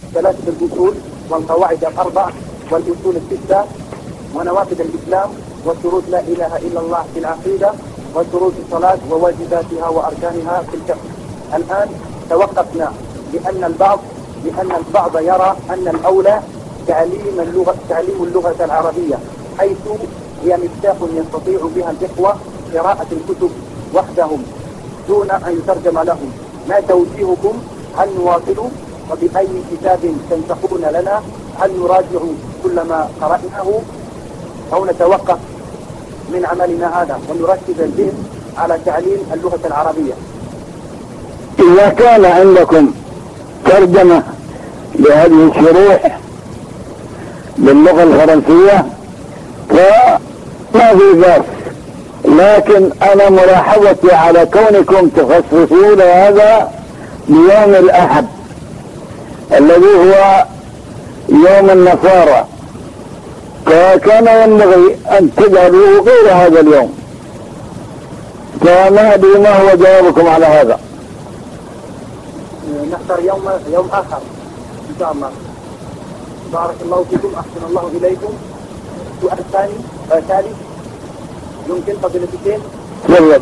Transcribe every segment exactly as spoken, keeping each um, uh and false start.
ثلاثة الأصول والقواعد الأربع والأصول الستة ونوافذ الإسلام وشروط لا إله إلا الله في العقيدة وشروط الصلاة وواجباتها وأركانها في الفقه. الآن توقفنا لأن البعض لأن البعض يرى أن الأولى تعليم اللغة تعليم اللغة العربية، حيث هي مفتاح يستطيع بها الإخوة قراءة الكتب وحدهم دون أن يترجم لهم. ما توجيهكم؟ هل نواصل وبأي كتاب تنصحون لنا؟ هل نراجع كل ما قرأناه أو نتوقف من عملنا هذا ونركز الذهن على تعليم اللغة العربية؟ إذا كان عندكم ترجمة لهذه الشروح باللغة الفرنسية فما في بأس، لكن أنا ملاحظتي على كونكم تخصصون هذا بيوم الأحد الذي هو يوم النصارى، فكان ينبغي أن تجعلوه غير هذا اليوم. فما أدري ما هو جوابكم على هذا؟ نختار يوم يوم آخر إن شاء الله. بارك الله فيكم، أحسن الله إليكم. سؤال ثاني آه ثالث يمكن فضيلة الشيخ؟ تفضل.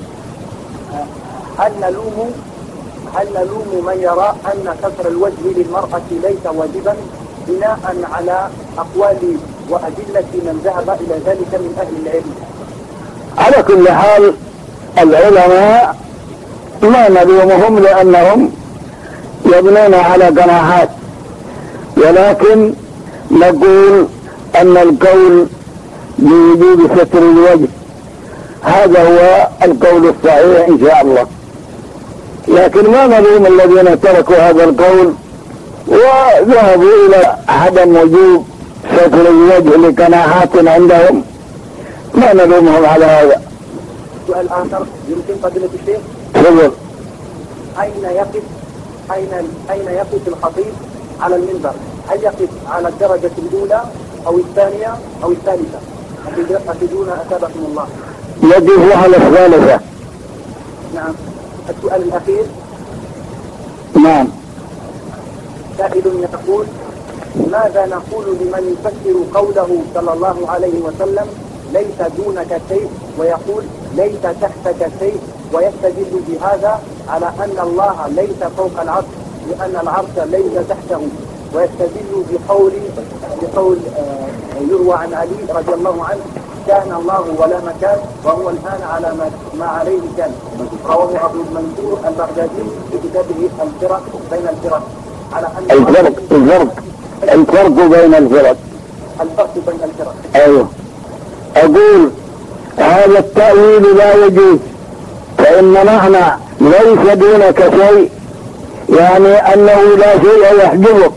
هل نلوم هل نلوم من يرى أن كسر الوجه للمرأة ليس واجبا بناء على أقوال وأدلة من ذهب إلى ذلك من أهل العلم؟ على كل حال العلماء ما نلومهم لأنهم يبنون على قناعات، ولكن نقول أن القول بوجوب ستر الوجه هذا هو القول الصحيح إن شاء الله، لكن ما نلوم الذين تركوا هذا القول وذهبوا إلى عدم وجوب ستر الوجه لقناعات عندهم، ما نلومهم على هذا. سؤال آخر يمكن فضيلة الشيخ؟ تفضل. أين يقف أين أين يقف الخطيب على المنبر؟ هل يقف على الدرجة الأولى أو الثانية أو الثالثة؟ أفيدونا أثابكم الله. يقف على الثالثة. نعم. السؤال الأخير. نعم. سائل يقول: ماذا نقول لمن يفسر قوله صلى الله عليه وسلم ليس دونك شيء ويقول ليس تحتك شيء، ويستدل بهذا على أن الله ليس فوق العرش لأن العرش ليس تحته، ويستدل بقول بقول آه يروى عن علي رضي الله عنه: كان الله ولا مكان وهو الآن على ما, ما عليه كان. رواه أبو المنصور البغدادي في كتابه الفرق بين الفرق. على أن الفرق الفرق الفرق بين الفرق الفرق بين الفرق. أيوه. أقول هذا التأويل لا يجوز، فإن معنى ليس دونك شيء يعني أنه لا شيء يحجبك،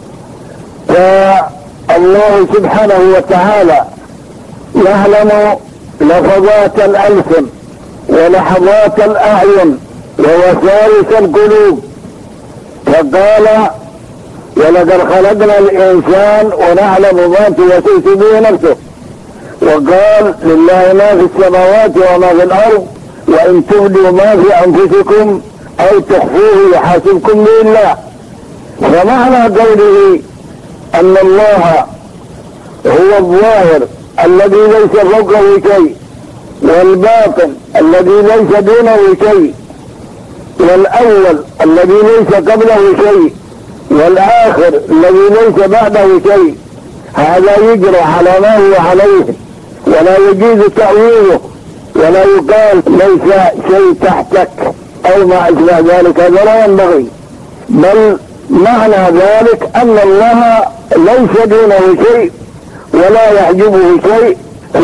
فالله سبحانه وتعالى يعلم لفظات الألسن ولحظات الأعين ووساوس القلوب، فقال: ولقد خلقنا الإنسان ونعلم ما توسوس به نفسه، وقال: لله ما في السماوات وما في الأرض وإن تبدوا ما في أنفسكم أو تخفوه يحاسبكم به الله. فمعنى قوله أن الله هو الظاهر الذي ليس فوقه شيء، والباطن الذي ليس دونه شيء، والأول الذي ليس قبله شيء، والآخر الذي ليس بعده شيء، هذا يجرى على ما هو عليه ولا يجوز تأويله، ولا يقال ليس شيء تحتك أو ما أشبه ذلك، هذا لا ينبغي، بل معنى ذلك أن الله ليس دونه شيء ولا يحجبه شيء،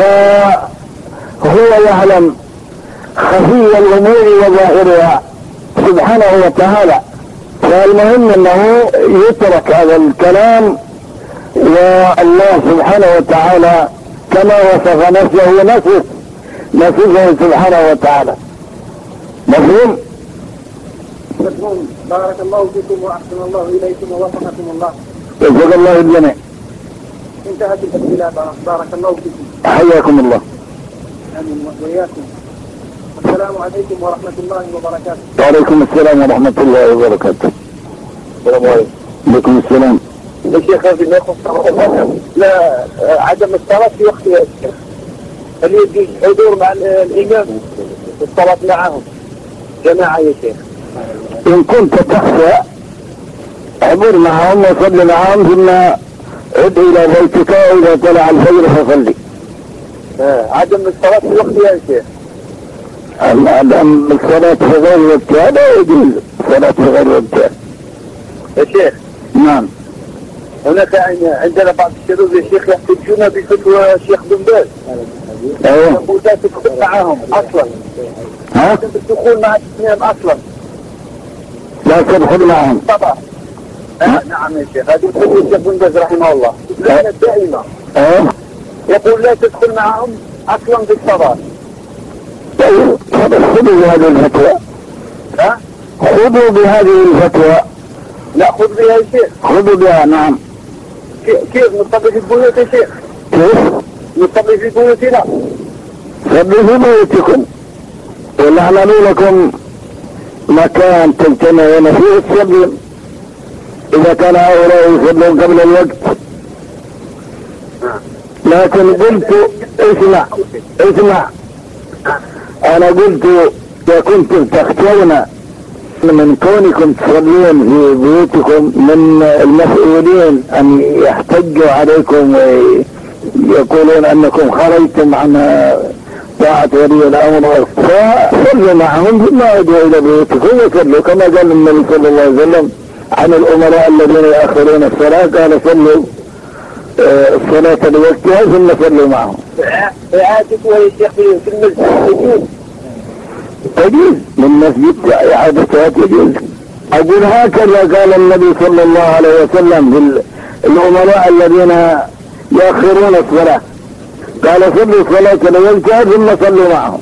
فهو يعلم خفي الأمور وظاهرها سبحانه وتعالى. فالمهم أنه يترك هذا الكلام، والله سبحانه وتعالى كما وصف نفسه نفسه نفسه سبحانه وتعالى. مفهوم؟ مفهوم. بارك الله فيكم وأحسن الله إليكم ووفقكم الله. وفق الله الجميع. انتهت الأسئلة. بارك الله فيكم. حياكم الله. آمين وإياكم. السلام عليكم ورحمة الله وبركاته. وعليكم السلام ورحمة الله وبركاته. السلام عليكم. عليكم السلام. الشيخ هذه ما يخص لا عدم الصلاة في وقتها يا شيخ، هل يجوز حضور مع الإمام والصلاة معهم جماعة يا شيخ؟ إن كنت تخشى احضر معهم وصل معهم ثم عد إلى بيتك وإذا طلع الفجر فصلي. آه. عدم الصلاة في وقتها يا شيخ. عدم الصلاة في غير وقتها لا يجوز الصلاة في غير وقتها يا شيخ. نعم. هناك عندنا بعض الشباب يا شيخ يحتجون بفتوى الشيخ بن باز. ايوه. يقول لا تدخل معهم اصلا. ها؟ الدخول مع الاسلام اصلا. لا تدخل معهم. طبعا. آه نعم يا شيخ، هذه فتوى الشيخ بن باز رحمه الله. لعنة دائمة. ايوه. يقول لا تدخل معهم اصلا في الصلاة. طيب خذوا بهذه الفتوى. ها؟ خذوا بهذه الفتوى. نأخذ بها يا شيخ. خذوا بها. نعم. كيف نصلي في البيوت يا شيخ؟ كيف؟ نصلي في بيوتنا. صلوا في بيوتكم ولا اعملوا لكم مكان تجتمعون فيه تصلون اذا كان هؤلاء يصلون قبل الوقت. لكن قلت اسمع اسمع انا قلت اذا كنتم تخشون من كونكم تصلون في بيوتكم من المسؤولين ان يحتجوا عليكم ويقولون انكم خرجتم عن طاعة ولي الامر، فصلوا معهم ثم عودوا الى بيوتكم وصلوا كما قال النبي صلى الله عليه وسلم عن الامراء الذين يأخرون الصلاة، قال صلوا الصلاة لوقتها ثم صلوا معهم. إعادتها يا شيخ في المسجد تجوز؟ تجوز من مسجد إعادتها تجوز. أقول هكذا قال النبي صلى الله عليه وسلم للأمراء الذين يأخرون الصلاة، قال صلوا الصلاة لوقتها ثم صلوا معهم.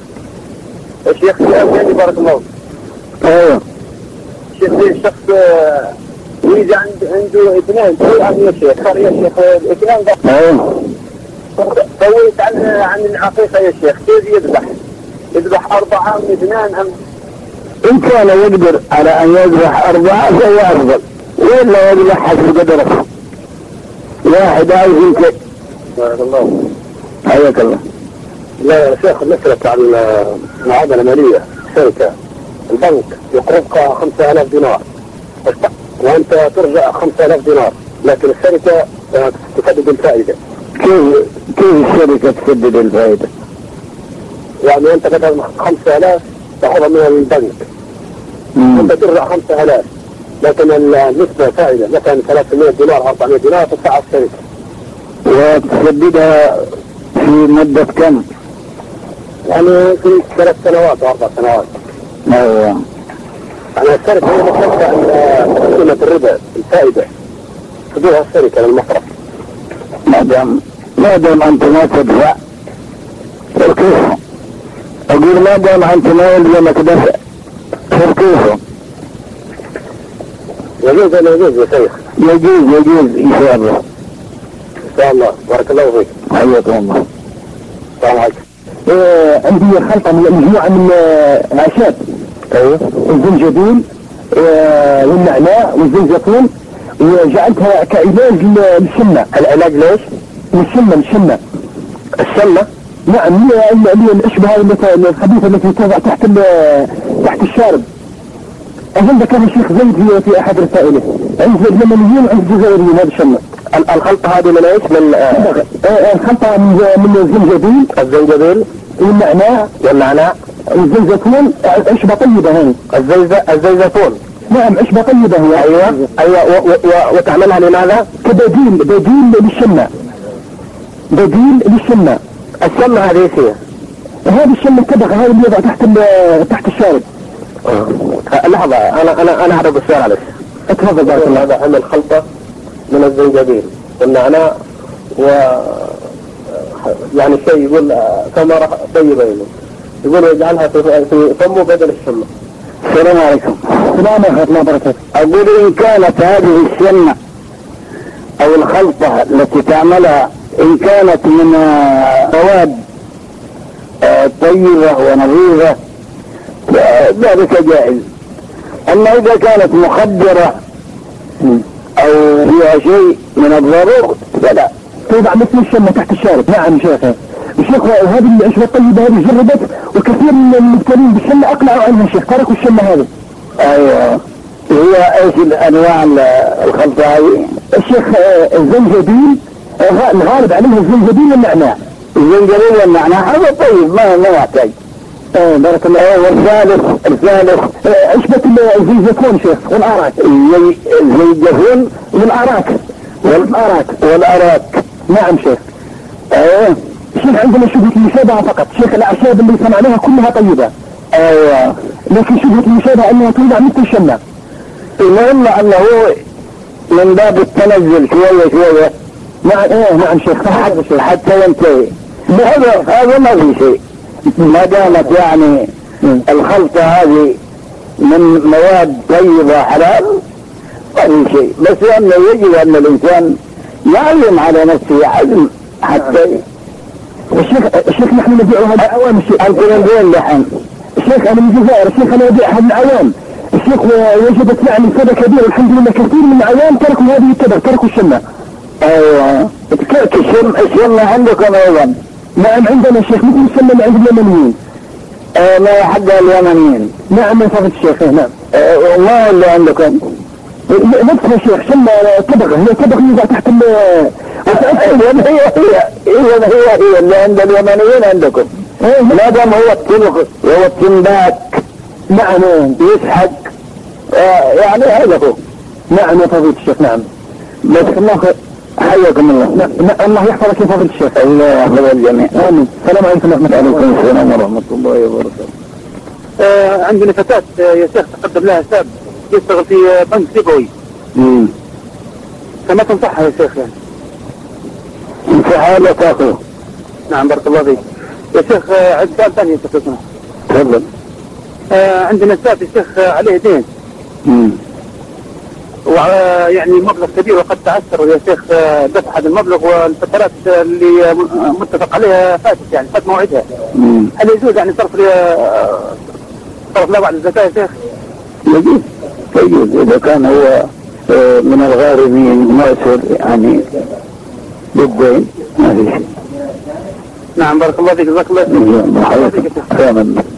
يا شيخ سؤال بارك الله. ايوه. شيخ الشخص وإذا عنده اثنان توأم يا شيخ، صار يا شيخ الاثنان ده. ايوه. طويت عن عن العقيقة يا شيخ، كيف يذبح؟ يذبح أربعة من اثنان أم؟ إن كان يقدر على أن يذبح أربعة فهو أفضل، وإلا يذبح حسب قدره. واحد عايز يمكن. بارك الله. حياك الله. لا يا شيخ مسألة عن معاملة مالية، شركة البنك يقرضك خمسة آلاف دينار وأنت ترجع خمسة آلاف دينار، لكن الشركة تسدد الفائدة. كيف كيف الشركة تسدد الفائدة؟ يعني أنت بدل خمسة آلاف تأخذها من البنك، مم. أنت ترجع خمسة آلاف، لكن النسبة فائدة مثلا ثلاثمائة دينار أربعمائة دينار تدفعها الشركة. وتسددها في مدة كم؟ يعني في ثلاث سنوات أو أربع سنوات. أيوه. يعني الشركة هي مصرفة عن قيمة الربا الفائدة تدوها الشركة للمصرف. ما دام ما دام أنت ما تدفع كيف؟ أقول ما دام أنت ما يلزمك دفع كيف؟ يجوز ولا يجوز يا شيخ؟ يجوز يجوز إن شاء الله. إن شاء الله. بارك الله فيك. حياكم الله. السلام عليكم. آه عندي خلطة مجموعة من الأعشاب. ايوه. الزنجبيل آه والنعناع والزنجفيل وجعلتها كعلاج للشمة. العلاج ليش؟ للشمة الشمة. الشمة؟ نعم، هي الأشبه الخبيثة التي توضع تحت تحت الشارب. أظن ذكر الشيخ زيد في في أحد رسائله. عند اليمنيين وعند الجزائريين هذا الشمة. الخلطة هذه من ايش؟ من الخلطة من من الزنجبيل. الزنجبيل والنعناع والنعناع والزيزفون. عشبة طيبة هذه. الزيزة الزيزفون. نعم عشبة طيبة هي. ايوه ايوه. وتعملها لماذا؟ كبديل بديل للشمة. بديل للشمة. الشمة هذه ايش هي؟ هذه الشمة الكبخة هذه اللي يضع تحت تحت الشارب. لحظة انا انا انا هرد السؤال عليك. اتفضل بارك الله. هذا عمل خلطة من الزنجبيل والنعناع و يعني شيء يقول ثمرة طيبة يقول يقول يجعلها في فمه بدل الشمة. السلام عليكم. السلام ورحمة الله وبركاته. أقول إن كانت هذه الشمة أو الخلطة التي تعملها إن كانت من مواد طيبة ونظيفة ذلك جائز. أما إذا كانت مخدرة او فيها شيء من الضرر فلا. توضع مثل الشمة تحت الشارب. نعم شيخ. الشيخ هذه العشبة الطيبة هذه جربت وكثير من المبتلين بالشمة اقلعوا عنها الشيخ، تركوا الشمة هذه. ايوه. هي ايش الانواع الخلطة هذه؟ الشيخ الزنجبيل الغالب عليها الزنجبيل والنعناع. الزنجبيل والنعناع هذا طيب ما ما يحتاج. اه بارك الله. اه والثالث الثالث عشبة الزيزفون شيخ والأراك. الزيزفون والأراك والأراك والأراك. نعم شيخ. ايوه. شيخ عندنا شبهة المشابهة فقط. شيخ الأعشاب اللي صنعناها كلها طيبة. ايوه. لكن شبهة المشابهة انها توضع مثل الشمة. المهم انه من باب التنزل شوية شوية. نعم ايه نعم شيخ حتى, حتى ينتهي. هذا هذا ما في شيء ما دامت يعني الخلطة هذه من مواد طيبة حلال ما في شيء، بس انه يجب ان الانسان يعلم على نفسه عزم حتى. الشيخ الشيخ نحن نبيعها للعوام. الشيخ انت من وين دحين؟ الشيخ انا من الجزائر. الشيخ انا ابيعها للعوام. الشيخ وجدت يعني فائدة كبيرة والحمد لله. كثير من العوام تركوا هذه التبع، تركوا الشمة. ايوه. الشم الشمة عندكم ايضا؟ نعم عندنا الشيخ مثل الشمة عند اليمنيين. اه ما حق اليمنيين. نعم من فضل الشيخ. نعم. اه وما اللي عندكم؟ نفسها شيخ شمة طبقة، هي طبقة يوضع تحت ال هي هي هي هي هي اللي عند اليمنيين عندكم. ما دام هو الطبق هو التنباك. نعم يسحق اه يعني هذا هو. نعم يا فضيلة الشيخ. نعم بس الله حياكم الله. نعم الله يحفظك يا فضيلة الشيخ. الله يحفظ الجميع. امين. السلام عليكم ورحمة الله. وعليكم السلام ورحمة الله وبركاته. آه عندنا فتاة يا شيخ تقدم لها شاب يشتغل في بنك ربوي. امم فما تنصحها يا شيخ يعني؟ انصحها لا تاخذ. نعم بارك الله فيك يا شيخ. عند سؤال ثاني يا شيخ. تفضل. آه عندنا شاب يا شيخ عليه دين. امم ويعني مبلغ كبير وقد تعثر يا شيخ دفع هذا المبلغ والفترات اللي متفق عليها فاتت يعني فات موعدها. امم هل يجوز يعني صرف صرف له بعد الزكاة يا شيخ؟ يجوز يجوز اذا كان هو من الغارمين مؤثر يعني بالدين ما في شيء. نعم بارك الله فيك. جزاك الله خير. الله يحفظك.